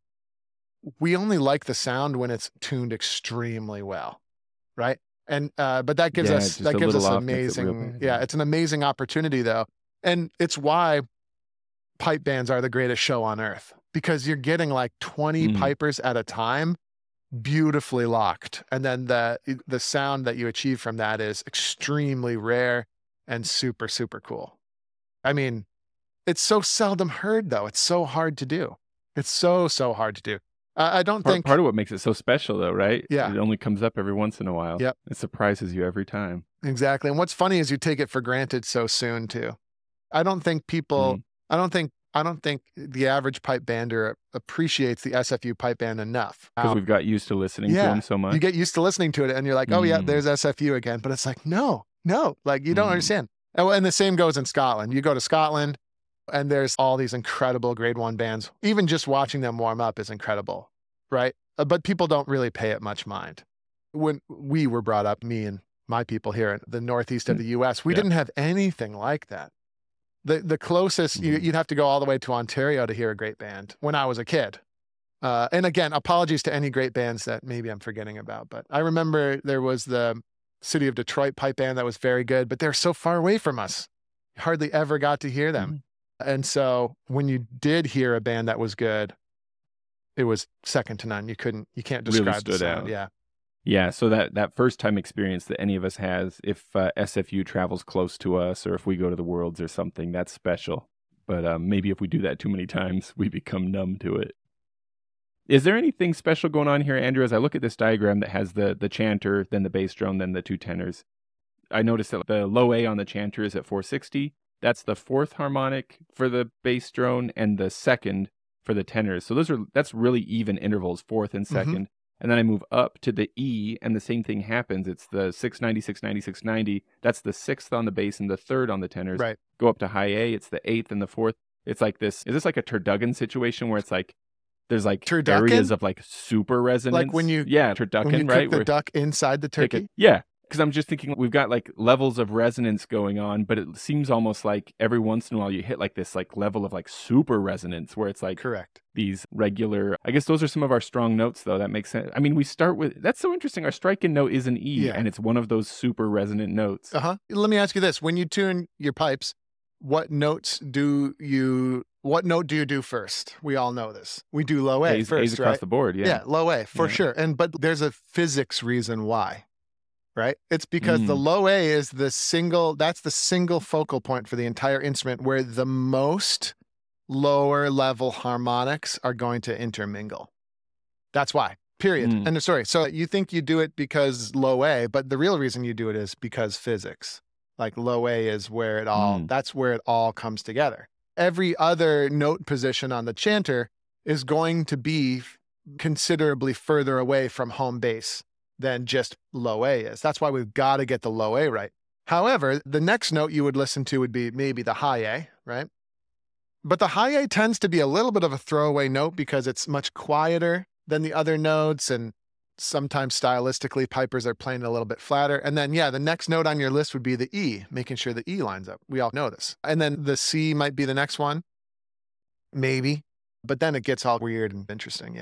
we only like the sound when it's tuned extremely well, right? And but that gives us amazing. It's an amazing opportunity though, and it's why pipe bands are the greatest show on earth, because you're getting like 20 pipers at a time, beautifully locked, and then the sound that you achieve from that is extremely rare and super, super cool. I mean, it's so seldom heard though. It's so hard to do. It's so hard to do. I don't think part of what makes it so special though, right? Yeah, it only comes up every once in a while. Yep, it surprises you every time. Exactly. And what's funny is you take it for granted so soon too. I don't think I don't think the average pipe bander appreciates the SFU pipe band enough. Because we've got used to listening to them so much. You get used to listening to it and you're like, oh yeah, there's SFU again. But it's like, no, like you don't understand. And the same goes in Scotland. You go to Scotland and there's all these incredible grade 1 bands. Even just watching them warm up is incredible, right? But people don't really pay it much mind. When we were brought up, me and my people here in the northeast of the US, we didn't have anything like that. The closest, you'd have to go all the way to Ontario to hear a great band when I was a kid. And again, apologies to any great bands that maybe I'm forgetting about, but I remember there was the City of Detroit pipe band that was very good, but they're so far away from us. Hardly ever got to hear them. And so when you did hear a band that was good, it was second to none. You can't describe the sound. Out. Yeah, so that first time experience that any of us has, if SFU travels close to us or if we go to the Worlds or something, that's special. But maybe if we do that too many times, we become numb to it. Is there anything special going on here, Andrew? As I look at this diagram that has the chanter, then the bass drone, then the 2 tenors, I noticed that the low A on the chanter is at 460. That's the 4th harmonic for the bass drone and the 2nd for the tenors. So that's really even intervals, 4th and 2nd. And then I move up to the E, and the same thing happens. It's the 690, 690, 690. That's the 6th on the bass and the 3rd on the tenors. Right. Go up to high A, it's the 8th and the 4th. It's like this. Is this like a turducken situation where it's like there's like areas of like super resonance? Like when you turducken, when you right? Cook the duck inside the turkey? Because I'm just thinking we've got like levels of resonance going on, but it seems almost like every once in a while you hit like this like level of like super resonance where it's like correct. These regular, I guess those are some of our strong notes though. That makes sense. I mean, we start with, that's so interesting. Our strike-in note is an E and it's one of those super resonant notes. Let me ask you this. When you tune your pipes, what note do you do first? We all know this. We do low A first, A's across the board, Yeah, low A for sure. But there's a physics reason why. Right? It's because the low A is that's the single focal point for the entire instrument where the most lower level harmonics are going to intermingle. That's why, period. End of story. So you think you do it because low A, but the real reason you do it is because physics. Like low A is where it all, that's where it all comes together. Every other note position on the chanter is going to be considerably further away from home base than just low A is. That's why we've got to get the low A right. However, the next note you would listen to would be maybe the high A, right? But the high A tends to be a little bit of a throwaway note because it's much quieter than the other notes, and sometimes stylistically pipers are playing a little bit flatter. And then, the next note on your list would be the E, making sure the E lines up. We all know this. And then the C might be the next one, maybe. But then it gets all weird and interesting,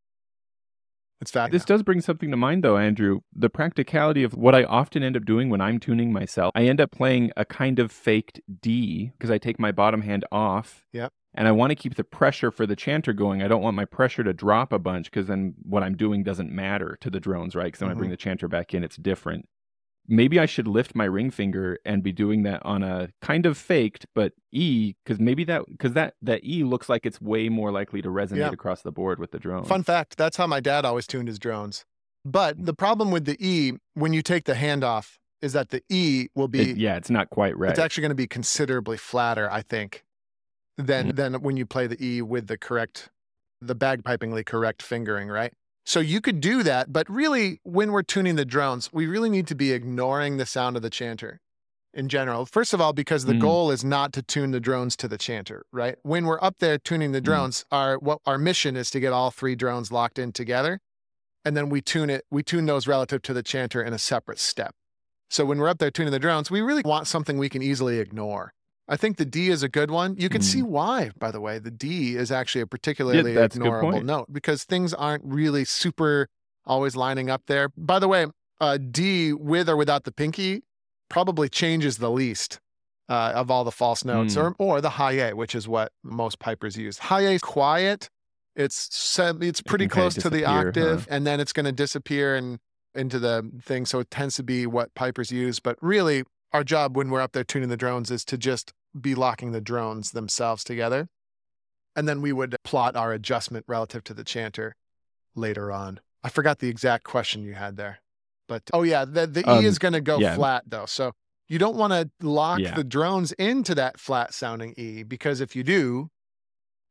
It's fact. This does bring something to mind, though, Andrew. The practicality of what I often end up doing when I'm tuning myself. I end up playing a kind of faked D because I take my bottom hand off. Yep. And I want to keep the pressure for the chanter going. I don't want my pressure to drop a bunch because then what I'm doing doesn't matter to the drones, right? Because when I bring the chanter back in, it's different. Maybe I should lift my ring finger and be doing that on a kind of faked, but E, because that E looks like it's way more likely to resonate across the board with the drone. Fun fact, that's how my dad always tuned his drones. But the problem with the E, when you take the hand off, is that the E will be... it's not quite right. It's actually going to be considerably flatter, I think, than when you play the E with the bagpipingly correct fingering, right? So you could do that, but really, when we're tuning the drones, we really need to be ignoring the sound of the chanter in general. First of all, because the goal is not to tune the drones to the chanter, right? When we're up there tuning the drones, our mission is to get all 3 drones locked in together, and then we tune those relative to the chanter in a separate step. So when we're up there tuning the drones, we really want something we can easily ignore. I think the D is a good one. You can see why, by the way. The D is actually a particularly ignorable note because things aren't really super always lining up there. By the way, D with or without the pinky probably changes the least of all the false notes, or the high A, which is what most pipers use. High A is quiet. It's pretty close to the octave, and then it's going to disappear into the thing. So it tends to be what pipers use. But really, our job when we're up there tuning the drones is to just be locking the drones themselves together. And then we would plot our adjustment relative to the chanter later on. I forgot the exact question you had there. But, the E is going to go flat, though. So you don't want to lock the drones into that flat-sounding E, because if you do,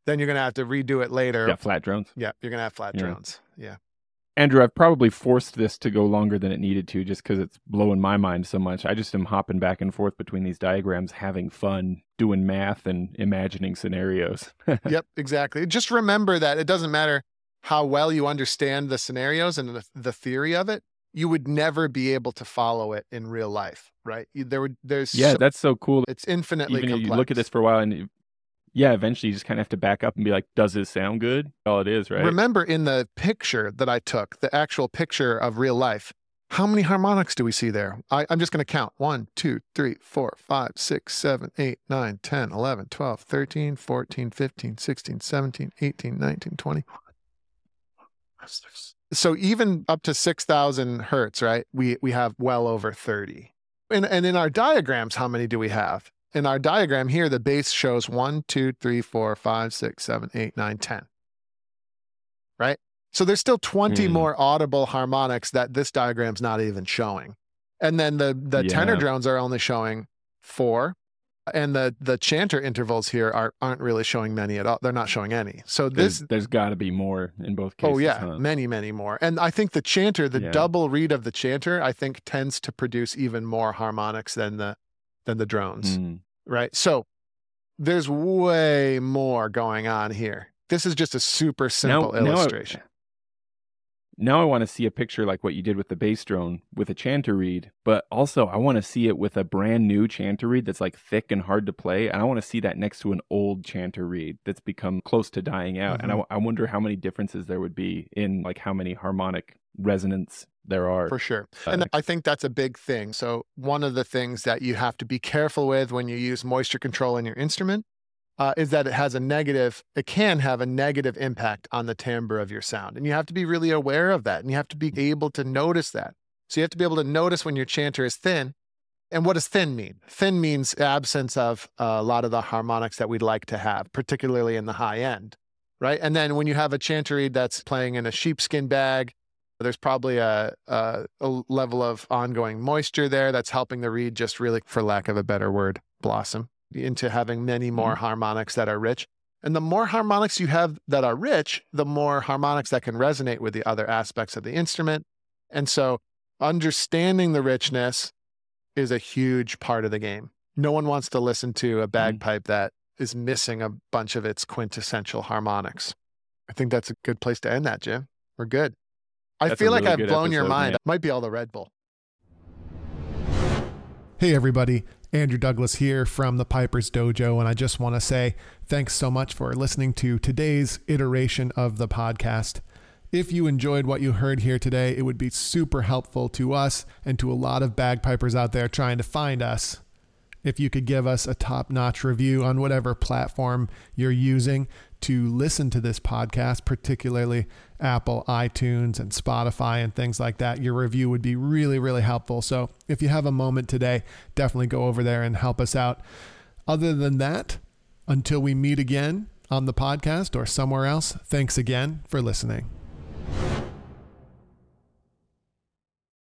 then you're going to have to redo it later. Yeah, flat drones. Yeah, you're going to have flat drones. Yeah. Andrew, I've probably forced this to go longer than it needed to just because it's blowing my mind so much. I just am hopping back and forth between these diagrams, having fun, doing math, and imagining scenarios. Yep, exactly. Just remember that it doesn't matter how well you understand the scenarios and the theory of it, you would never be able to follow it in real life, right? That's so cool. It's infinitely complex. You look at this for a while and eventually you just kind of have to back up and be like, does this sound good? All it is, right? Remember in the picture that I took, the actual picture of real life, how many harmonics do we see there? I'm just going to count. 1, 2, 3, 4, 5, 6, 7, 8, 9, 10, 11, 12, 13, 14, 15, 16, 17, 18, 19, 20. So even up to 6,000 hertz, right? We have well over 30. And in our diagrams, how many do we have? In our diagram here, the base shows 1, 2, 3, 4, 5, 6, 7, 8, 9, 10. Right? So there's still 20 more audible harmonics that this diagram's not even showing. And then the tenor drones are only showing 4. And the chanter intervals here aren't really showing many at all. They're not showing any. So there's got to be more in both cases. Oh yeah, many, many more. And I think the chanter, double read of the chanter, I think tends to produce even more harmonics than the drones. Right? So there's way more going on here. This is just a super simple illustration. Now I want to see a picture like what you did with the bass drone with a chanter reed, but also I want to see it with a brand new chanter reed that's like thick and hard to play. And I want to see that next to an old chanter reed that's become close to dying out. And I wonder how many differences there would be in like how many harmonic resonance there are. For sure. And I think that's a big thing. So one of the things that you have to be careful with when you use moisture control in your instrument is that it can have a negative impact on the timbre of your sound. And you have to be really aware of that. And you have to be able to notice that. So you have to be able to notice when your chanter is thin. And what does thin mean? Thin means absence of a lot of the harmonics that we'd like to have, particularly in the high end, right? And then when you have a chanter reed that's playing in a sheepskin bag, there's probably a level of ongoing moisture there that's helping the reed just really, for lack of a better word, blossom into having many more harmonics that are rich. And the more harmonics you have that are rich, the more harmonics that can resonate with the other aspects of the instrument. And so understanding the richness is a huge part of the game. No one wants to listen to a bagpipe that is missing a bunch of its quintessential harmonics. I think that's a good place to end that, Jim. We're good. I feel like I've blown your mind. It might be all the Red Bull. Hey, everybody. Andrew Douglas here from the Piper's Dojo, and I just want to say thanks so much for listening to today's iteration of the podcast. If you enjoyed what you heard here today, it would be super helpful to us and to a lot of bagpipers out there trying to find us. If you could give us a top-notch review on whatever platform you're using to listen to this podcast, particularly Apple, iTunes, and Spotify and things like that, your review would be really, really helpful. So if you have a moment today, definitely go over there and help us out. Other than that, until we meet again on the podcast or somewhere else, thanks again for listening.